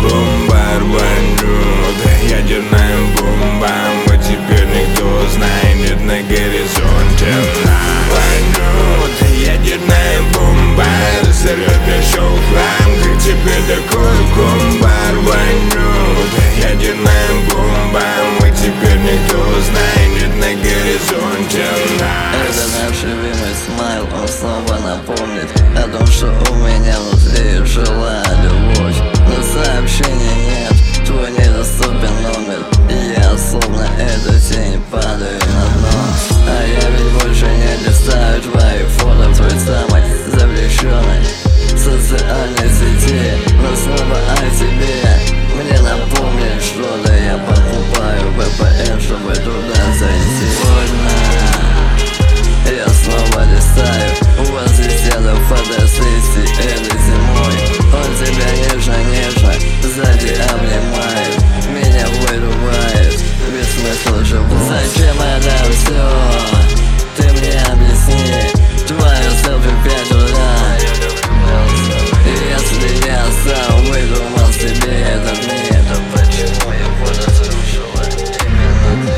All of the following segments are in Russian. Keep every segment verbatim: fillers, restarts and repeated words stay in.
кум-кум-бар рванет ядерная бомба. А теперь никто знает, нет на горизонте. Рванет ядерная бомба, разорвет еще хлам. Как теперь такой кум-бар рванет ядерная бомба. А теперь никто знает, нет на горизонте. Это наш любимый смайл, он снова напомнит о том, что у меня внутри жила любовь. Но сообщения нет, твой недоступен номер. И я словно эта тень падаю на дно. А я ведь больше не листаю твои фото в той самой запрещенной социальной сети. Но снова о тебе мне напомнит что-то. Я покупаю вэ пэ эн, чтобы туда зайти. Больно. Я снова листаю возле стены фотосессии этой зимой. Он тебя нежно-нежно сзади обнимает, меня вырубает, без смысла живу. Зачем это все? Ты мне объясни. Твое селфи в пять утра. Если я сам выдумал себе этот мир, то почему его разрушила именно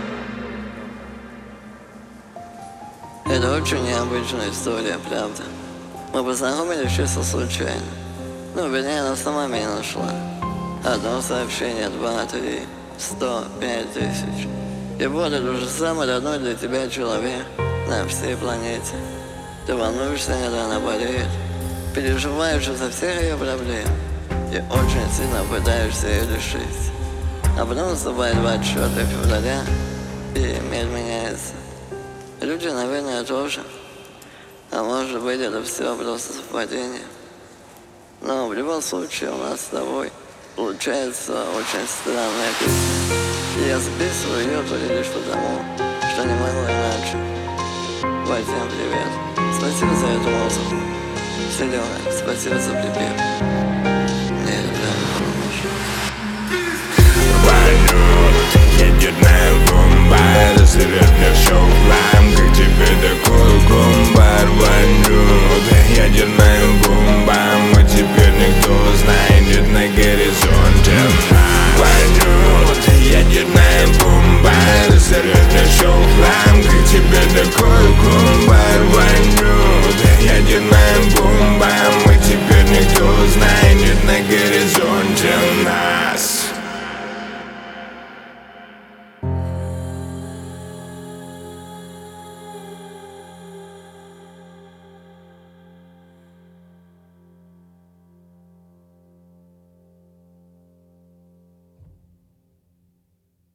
ты? Это очень необычная история, правда. Мы познакомились чисто случайно. Ну, вернее, она сама меня нашла. Одно сообщение, два, три, сто, пять тысяч. И вот это уже самый родной для тебя человек на всей планете. Ты волнуешься, когда она болеет, переживаешь из-за всех ее проблем и очень сильно пытаешься ее решить. А потом наступает двадцать четвёртого февраля, и мир меняется. Люди, наверное, тоже. А может быть, это все просто совпадение. Но в любом случае у нас с тобой получается очень странная песня. Я записываю ее только лишь потому, что не могу иначе. Вадим, привет. Спасибо за эту музыку. Серега, спасибо за припев. Мне это прям нужно. Рванет ядерная бомба, разорвет мне все в хлам. Как теперь такой кум-бар